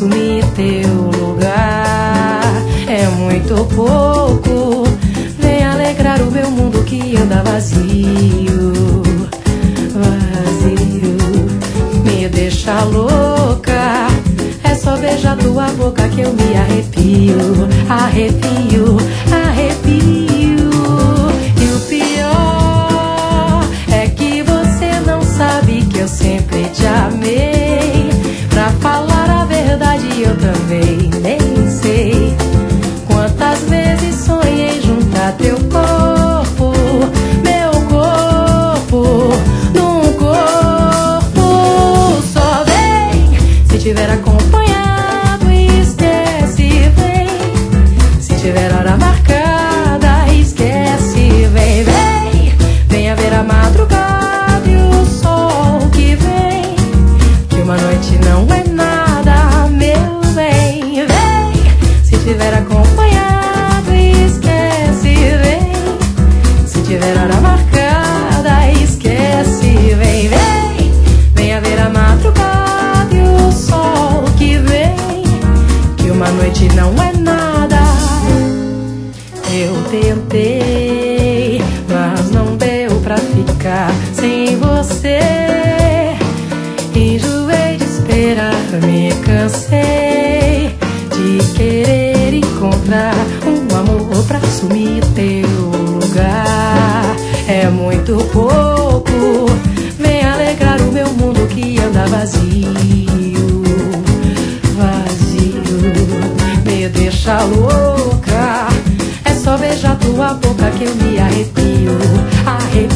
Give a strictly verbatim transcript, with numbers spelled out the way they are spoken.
assumir teu lugar. É muito pouco, vem alegrar o meu mundo que anda vazio, vazio. Me deixa louca, é só beijar tua boca que eu me arrepio, arrepio, arrepio. E o pior é que você não sabe que eu sempre te amei. Pra falar a verdade eu também nem sei quantas vezes sonhei juntar teu corpo, meu corpo, num corpo só. Vem, se tiver acompanhado, esquece, vem. Se tiver hora marcada, esquece, vem, vem. Venha ver a madrugada e o sol que vem, que uma noite não é nada, meu bem. Vem, se tiver acompanhado, esquece, vem. Se tiver hora marcada, esquece, vem, vem. Venha ver a madrugada e o sol que vem, que uma noite não é nada. Eu tentei, mas não deu pra ficar sem você. Enjoei de esperar, me cansei de querer encontrar um amor pra assumir teu lugar. É muito pouco, vem alegrar o meu mundo que anda vazio, vazio. Me deixa louca, é só beijar tua boca que eu me arrepio, arrepio.